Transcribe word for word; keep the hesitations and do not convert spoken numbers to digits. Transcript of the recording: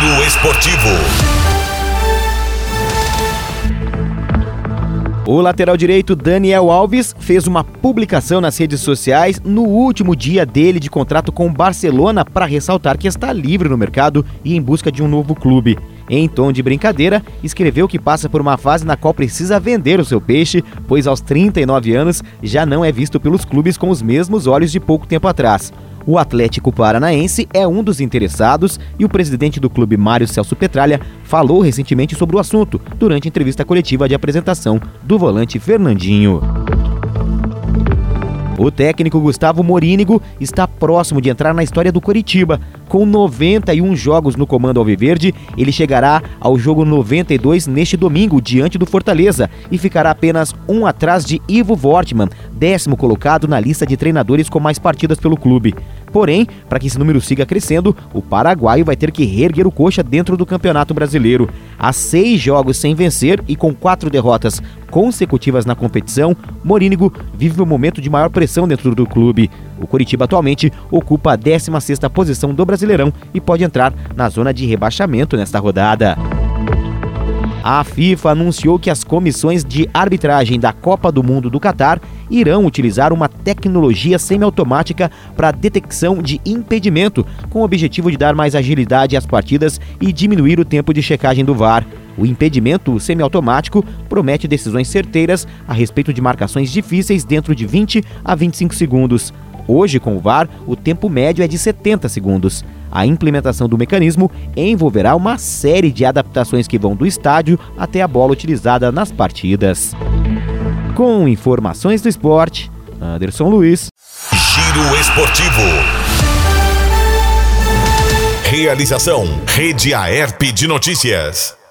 Giro Esportivo. O lateral direito Daniel Alves fez uma publicação nas redes sociais no último dia dele de contrato com o Barcelona para ressaltar que está livre no mercado e em busca de um novo clube. Em tom de brincadeira, escreveu que passa por uma fase na qual precisa vender o seu peixe, pois aos trinta e nove anos já não é visto pelos clubes com os mesmos olhos de pouco tempo atrás. O Atlético Paranaense é um dos interessados e o presidente do clube, Mário Celso Petralha, falou recentemente sobre o assunto durante a entrevista coletiva de apresentação do volante Fernandinho. O técnico Gustavo Morínigo está próximo de entrar na história do Coritiba. Com noventa e um jogos no comando alviverde, ele chegará ao jogo noventa e dois neste domingo, diante do Fortaleza, e ficará apenas um atrás de Ivo Wortmann, décimo colocado na lista de treinadores com mais partidas pelo clube. Porém, para que esse número siga crescendo, o paraguaio vai ter que reerguer o coxa dentro do Campeonato Brasileiro. Há seis jogos sem vencer e com quatro derrotas consecutivas na competição, Morínigo vive um momento de maior pressão dentro do clube. O Coritiba atualmente ocupa a décima sexta posição do Brasileirão e pode entrar na zona de rebaixamento nesta rodada. A FIFA anunciou que as comissões de arbitragem da Copa do Mundo do Catar irão utilizar uma tecnologia semiautomática para detecção de impedimento, com o objetivo de dar mais agilidade às partidas e diminuir o tempo de checagem do V A R. O impedimento semiautomático promete decisões certeiras a respeito de marcações difíceis dentro de vinte a vinte e cinco segundos. Hoje, com o V A R, o tempo médio é de setenta segundos. A implementação do mecanismo envolverá uma série de adaptações que vão do estádio até a bola utilizada nas partidas. Com informações do esporte, Anderson Luiz. Giro Esportivo. Realização: Rede Aerp de Notícias.